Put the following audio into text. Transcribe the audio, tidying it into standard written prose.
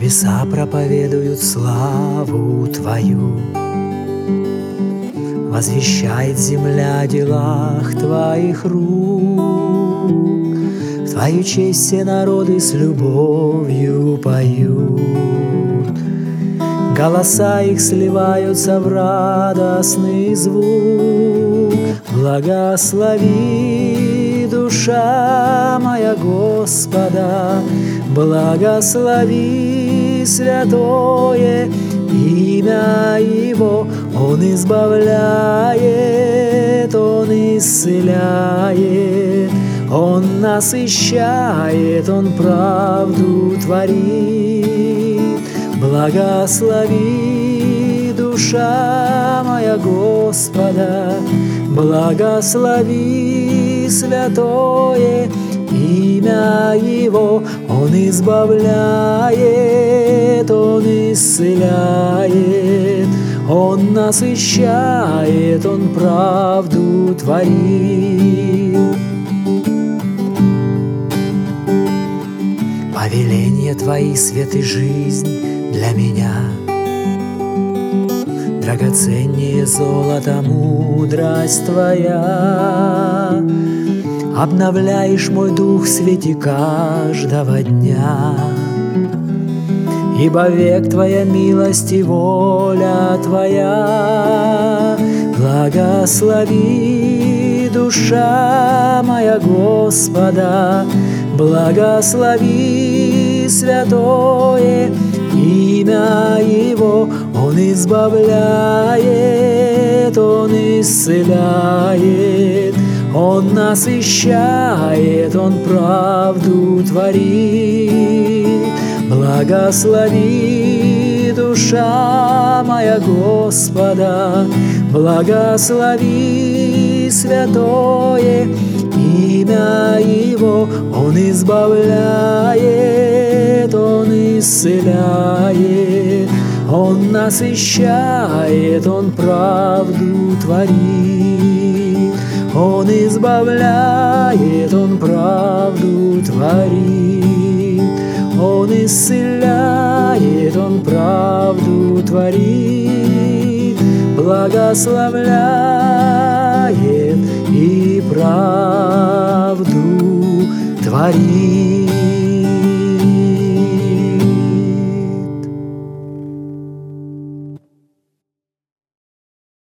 Небеса проповедуют славу Твою, возвещает земля о делах Твоих рук. В Твою честь все народы с любовью поют, голоса их сливаются в радостный звук. Благослови, душа моя, Господа, благослови святое имя Его. Он избавляет, Он исцеляет, Он насыщает, Он правду творит. Благослови, душа моя, Господа, благослови святое имя Его. Он избавляет, Он исцеляет, Он насыщает, Он правду творит. Повеления Твои, свет и жизнь для меня, драгоценнее золота мудрость Твоя. Обновляешь мой дух в свете каждого дня, ибо век Твоя милость и воля Твоя. Благослови, душа моя, Господа, благослови святое имя Его. Он избавляет, Он исцеляет, Он насыщает, Он правду творит. Благослови, душа моя, Господа, благослови святое имя Его. Он избавляет, Он исцеляет, Он насыщает, Он правду творит. Он избавляет, Он правду творит, Он исцеляет, Он правду творит, благословляет и правду творит.